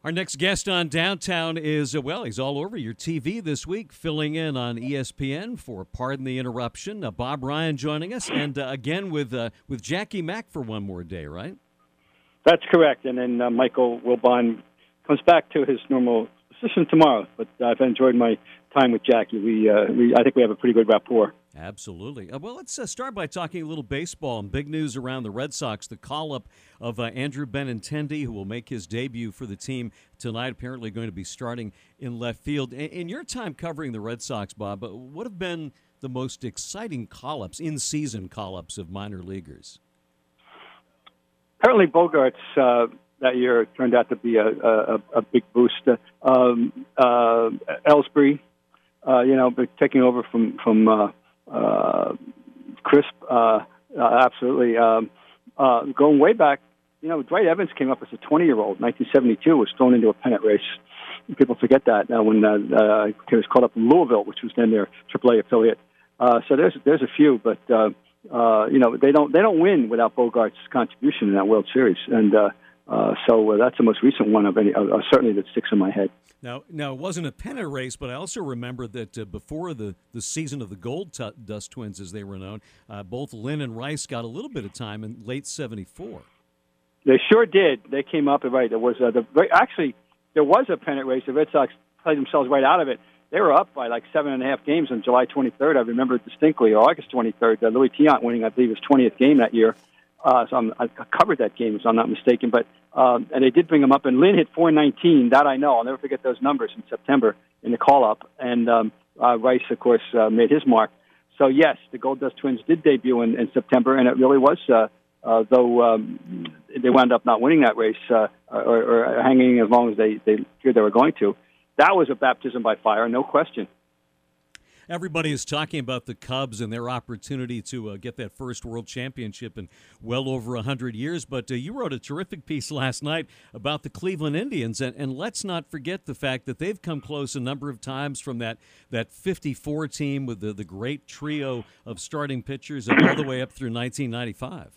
Our next guest on Downtown is, he's all over your TV this week, filling in on ESPN for Pardon the Interruption. Bob Ryan joining us, and again with Jackie Mack for one more day, right? That's correct. And then Michael Wilbon comes back to his normal position tomorrow. But I've enjoyed my time with Jackie. I think we have a pretty good rapport. Absolutely. Well, let's start by talking a little baseball and big news around the Red Sox. The call-up of Andrew Benintendi, who will make his debut for the team tonight, apparently going to be starting in left field. In your time covering the Red Sox, Bob, what have been the most exciting call-ups, in-season call-ups of minor leaguers? Apparently Bogarts that year turned out to be a big boost. Ellsbury, taking over from Crisp, absolutely. Going way back, Dwight Evans came up as a 20-year-old, 1972, was thrown into a pennant race. People forget that when he was called up in Louisville, which was then their AAA affiliate. So there's a few, but they don't win without Bogart's contribution in that World Series, and so that's the most recent one of any, certainly that sticks in my head. Now it wasn't a pennant race, but I also remember that before the season of the Gold Dust Twins, as they were known, both Lynn and Rice got a little bit of time in late '74. They sure did. They came up, right. There was there was a pennant race. The Red Sox played themselves right out of it. They were up by like 7.5 games on July 23rd. I remember it distinctly, or August 23rd. Louis Tiant winning, I believe, his 20th game that year. So I covered that game, if I'm not mistaken. But and they did bring him up, and Lynn hit .419. That I know. I'll never forget those numbers in September in the call-up. And Rice, of course, made his mark. So, yes, the Gold Dust Twins did debut in September, and it really was, though they wound up not winning that race or hanging as long as they feared they were going to. That was a baptism by fire, no question. Everybody is talking about the Cubs and their opportunity to get that first World Championship in well over 100 years, but you wrote a terrific piece last night about the Cleveland Indians, and let's not forget the fact that they've come close a number of times from that 54 team with the great trio of starting pitchers all the way up through 1995.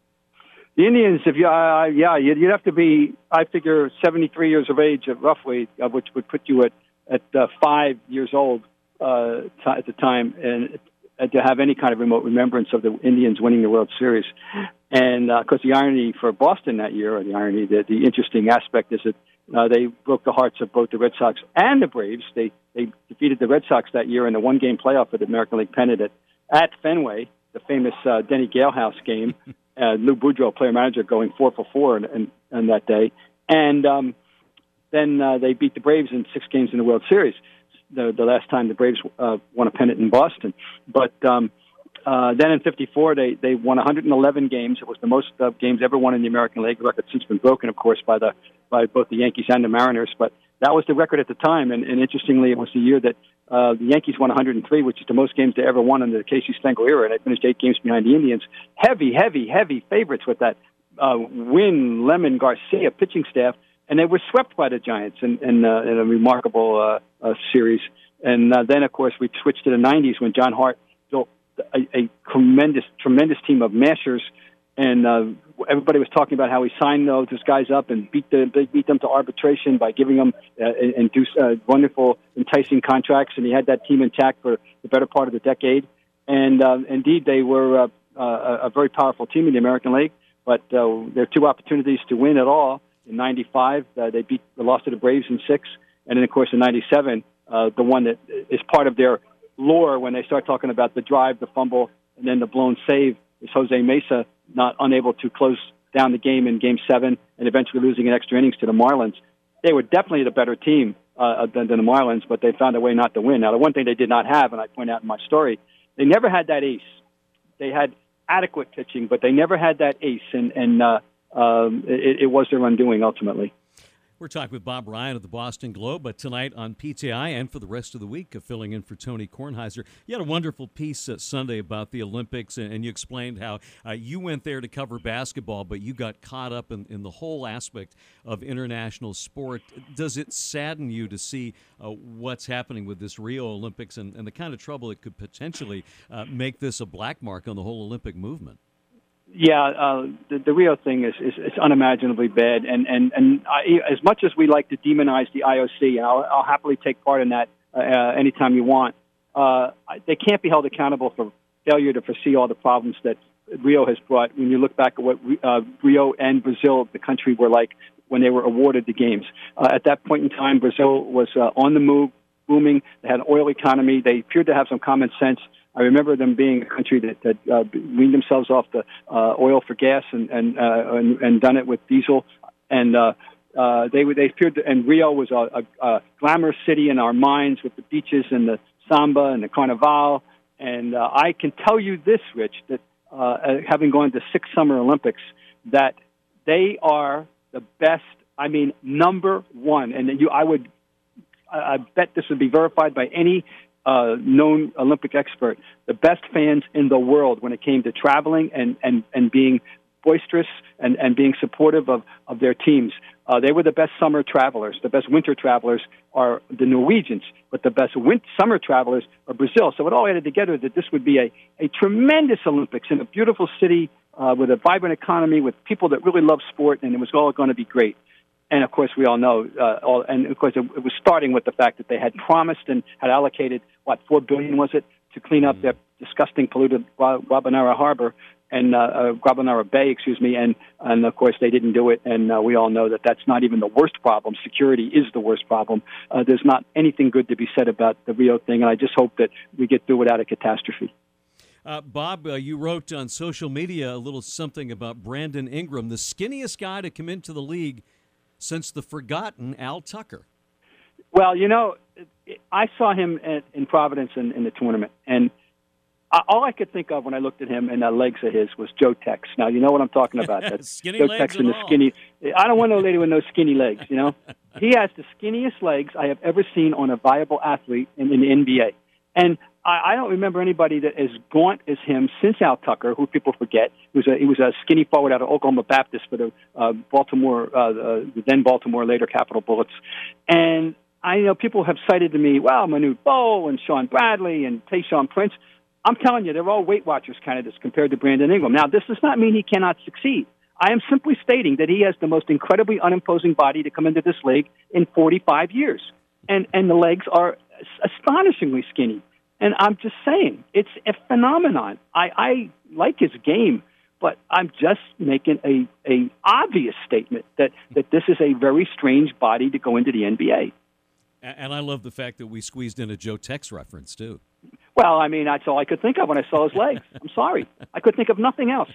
The Indians, you'd have to be, I figure, 73 years of age, roughly, which would put you at 5 years old at the time, and to have any kind of remote remembrance of the Indians winning the World Series. And because the irony for Boston that year, or the interesting aspect is that they broke the hearts of both the Red Sox and the Braves. They defeated the Red Sox that year in a one-game playoff of the American League pennant at Fenway, the famous Denny Galehouse game. Lou Boudreau, player-manager, going 4 for 4 in that day. And then they beat the Braves in 6 games in the World Series, the last time the Braves won a pennant in Boston. But then in 54, they won 111 games. It was the most games ever won in the American League. The record's since been broken, of course, by both the Yankees and the Mariners. But that was the record at the time. And interestingly, it was the year that the Yankees won 103, which is the most games they ever won under the Casey Stengel era, and they finished 8 games behind the Indians. Heavy favorites with that Wynn, Lemon, Garcia pitching staff, and they were swept by the Giants in a remarkable series. And then, of course, we switched to the 90s when John Hart built a tremendous team of mashers, and everybody was talking about how he signed those guys up and beat them to arbitration by giving them wonderful, enticing contracts, and he had that team intact for the better part of the decade. And indeed, they were a very powerful team in the American League, but there are 2 opportunities to win at all. In 95, they lost to the Braves in 6, and then, of course, in 97, the one that is part of their lore when they start talking about the drive, the fumble, and then the blown save is Jose Mesa not unable to close down the game in Game 7 and eventually losing in extra innings to the Marlins. They were definitely the better team than the Marlins, but they found a way not to win. Now, the one thing they did not have, and I point out in my story, they never had that ace. They had adequate pitching, but they never had that ace, and it was their undoing ultimately. We're talking with Bob Ryan of the Boston Globe, but tonight on PTI and for the rest of the week, filling in for Tony Kornheiser. You had a wonderful piece Sunday about the Olympics, and you explained how you went there to cover basketball, but you got caught up in the whole aspect of international sport. Does it sadden you to see what's happening with this Rio Olympics and the kind of trouble it could potentially make this a black mark on the whole Olympic movement? The Rio thing is unimaginably bad, and as much as we like to demonize the IOC, I'll happily take part in that anytime you want. They can't be held accountable for failure to foresee all the problems that Rio has brought. When you look back at what Rio and Brazil, the country, were like when they were awarded the games. At that point in time, Brazil was on the move, booming. They had an oil economy. They appeared to have some common sense. I remember them being a country that weaned themselves off the oil for gas and done it with diesel. And they appeared to, and Rio was a glamorous city in our minds with the beaches and the samba and the carnival. And I can tell you this, Rich, that having gone to 6 Summer Olympics, that they are the best. I mean, number one. And I bet this would be verified by any known Olympic expert, the best fans in the world when it came to traveling and being boisterous and being supportive of their teams. They were the best summer travelers. The best winter travelers are the Norwegians, but the best summer travelers are Brazil. So it all added together that this would be a tremendous Olympics in a beautiful city with a vibrant economy, with people that really love sport, and it was all going to be great. And, of course, we all know, it was starting with the fact that they had promised and had allocated, $4 billion, was it, to clean up their disgusting polluted Guabanara Harbor and Guabanara Bay, and, of course, they didn't do it. And we all know that that's not even the worst problem. Security is the worst problem. There's not anything good to be said about the Rio thing, and I just hope that we get through without a catastrophe. Bob, you wrote on social media a little something about Brandon Ingram, the skinniest guy to come into the league since the forgotten Al Tucker. Well, I saw him in Providence in the tournament, and all I could think of when I looked at him and the legs of his was Joe Tex. Now, you know what I'm talking about. That skinny Joe legs Tex and the skinny. I don't want no lady with no skinny legs, He has the skinniest legs I have ever seen on a viable athlete in the NBA. And I don't remember anybody that as gaunt as him since Al Tucker, who people forget. He was a skinny forward out of Oklahoma Baptist for the then Baltimore, later Capitol Bullets. And I know people have cited to me, Manute Bol and Sean Bradley and Tayshaun Prince. I'm telling you, they're all Weight Watchers candidates compared to Brandon Ingram. Now, this does not mean he cannot succeed. I am simply stating that he has the most incredibly unimposing body to come into this league in 45 years. And the legs are astonishingly skinny. And I'm just saying, it's a phenomenon. I like his game, but I'm just making a obvious statement that this is a very strange body to go into the NBA. And I love the fact that we squeezed in a Joe Tex reference, too. Well, I mean, that's all I could think of when I saw his legs. I'm sorry. I could think of nothing else.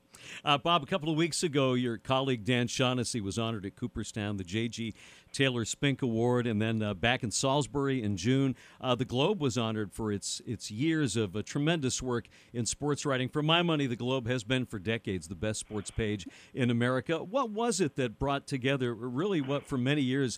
Bob, a couple of weeks ago, your colleague Dan Shaughnessy was honored at Cooperstown, the J.G. Taylor Spink Award, and then back in Salisbury in June, the Globe was honored for its years of tremendous work in sports writing. For my money, the Globe has been for decades the best sports page in America. What was it that brought together really what for many years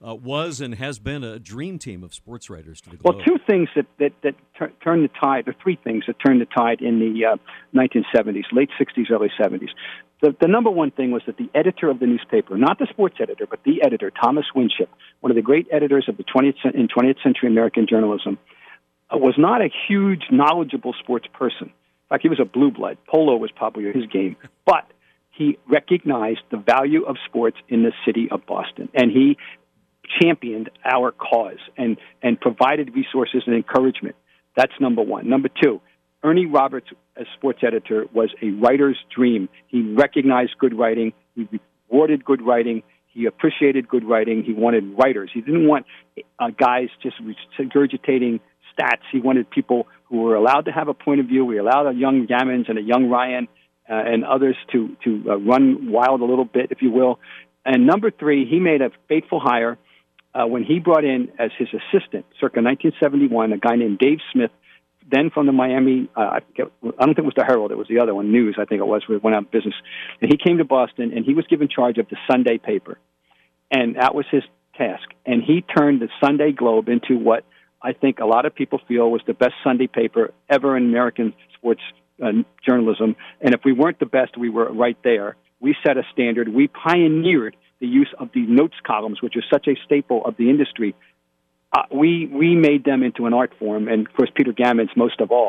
was and has been a dream team of sports writers to the Globe? Well, two things that turned the tide, or three things that turned the tide in the 1970s, late 60s, early 70s. The number one thing was that the editor of the newspaper, not the sports editor, but the editor, Thomas Winship, one of the great editors of the 20th century American journalism, was not a huge, knowledgeable sports person. In fact, he was a blue blood. Polo was probably his game. But he recognized the value of sports in the city of Boston, and he championed our cause and provided resources and encouragement. That's number one. Number two, Ernie Roberts, as sports editor, was a writer's dream. He recognized good writing. He rewarded good writing. He appreciated good writing. He wanted writers. He didn't want guys just regurgitating stats. He wanted people who were allowed to have a point of view. We allowed a young Gammons and a young Ryan and others to run wild a little bit, if you will. And number three, he made a fateful hire when he brought in as his assistant, circa 1971, a guy named Dave Smith, then from the Miami, I don't think it was the Herald, it was the other one, News, I think it was, went out of business. And he came to Boston, and he was given charge of the Sunday paper. And that was his task. And he turned the Sunday Globe into what I think a lot of people feel was the best Sunday paper ever in American sports journalism. And if we weren't the best, we were right there. We set a standard. We pioneered the use of the notes columns, which is such a staple of the industry. We made them into an art form, and of course Peter Gammons most of all.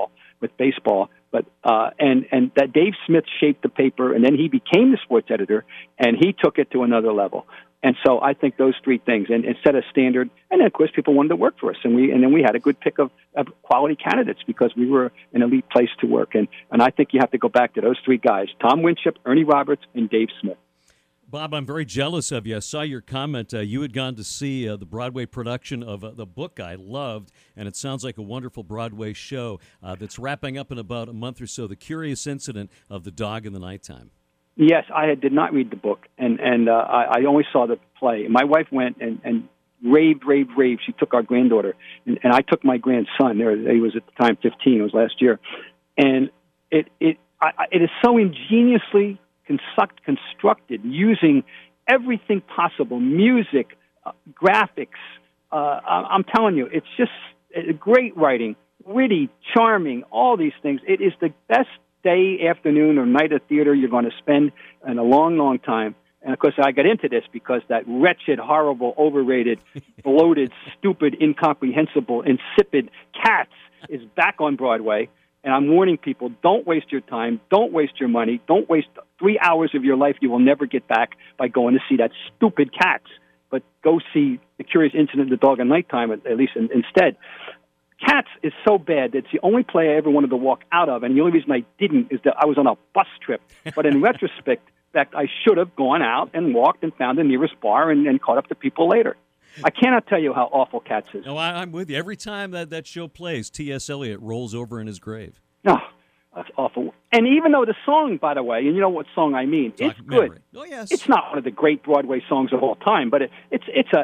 with baseball. But and that Dave Smith shaped the paper, and then he became the sports editor, and he took it to another level. And so I think those three things, and set a standard. And then, of course, people wanted to work for us, and then we had a good pick of quality candidates because we were an elite place to work. And I think you have to go back to those three guys: Tom Winship, Ernie Roberts, and Dave Smith. Bob, I'm very jealous of you. I saw your comment. You had gone to see the Broadway production of the book I loved, and it sounds like a wonderful Broadway show that's wrapping up in about a month or so, The Curious Incident of the Dog in the Nighttime. Yes, I did not read the book, and I only saw the play. My wife went and raved. She took our granddaughter, and I took my grandson. He was at the time 15. It was last year, and it is so ingeniously constructed using everything possible, music, graphics. I'm telling you, it's just great writing, witty, charming, all these things. It is the best day, afternoon, or night of theater you're going to spend in a long, long time. And, of course, I got into this because that wretched, horrible, overrated, bloated, stupid, incomprehensible, insipid Cats is back on Broadway. And I'm warning people, don't waste your time, don't waste your money, don't waste 3 hours of your life you will never get back by going to see that stupid Cats. But go see The Curious Incident of the Dog at Nighttime, at least instead. Cats is so bad that it's the only play I ever wanted to walk out of, and the only reason I didn't is that I was on a bus trip. But in retrospect, I should have gone out and walked and found the nearest bar and caught up to people later. I cannot tell you how awful Cats is. No, I'm with you. Every time that show plays, T.S. Eliot rolls over in his grave. No, that's awful. And even though the song, by the way, and you know what song I mean, it's good. Memory. Oh, yes. It's not one of the great Broadway songs of all time, but it's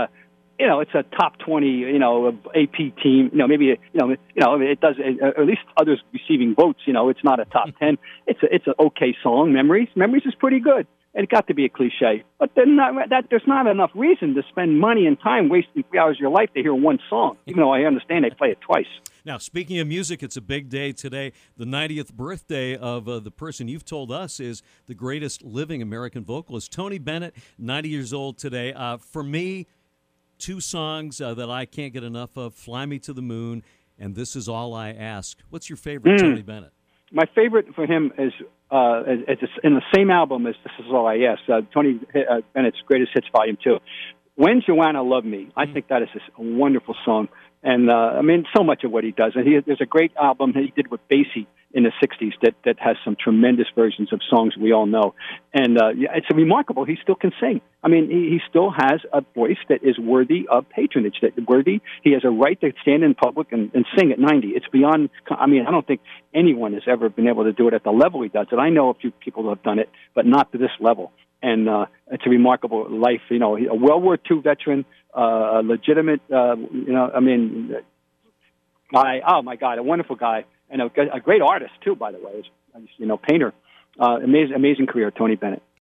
a top 20, AP team. Maybe it does at least others receiving votes. It's not a top 10. It's an okay song. Memories is pretty good. And it got to be a cliche, but there's not enough reason to spend money and time wasting 3 hours of your life to hear one song, even though I understand they play it twice. Now, speaking of music, it's a big day today, the 90th birthday of the person you've told us is the greatest living American vocalist, Tony Bennett, 90 years old today. For me, two songs that I can't get enough of, Fly Me to the Moon and This Is All I Ask. What's your favorite Tony Bennett? My favorite for him is in the same album as This Is All I Ask, Tony Bennett's Greatest Hits Volume 2. When Joanna Loved Me, I think that is a wonderful song. And, so much of what he does. And there's a great album that he did with Basie in the 60s that has some tremendous versions of songs we all know. And it's remarkable. He still can sing. He still has a voice that is worthy of patronage, he has a right to stand in public and sing at 90. It's beyond, I don't think anyone has ever been able to do it at the level he does it. I know a few people who have done it, but not to this level. And it's a remarkable life. A World War II veteran, a legitimate, oh my God, a wonderful guy. And a great artist, too, by the way. Painter. Amazing career, Tony Bennett.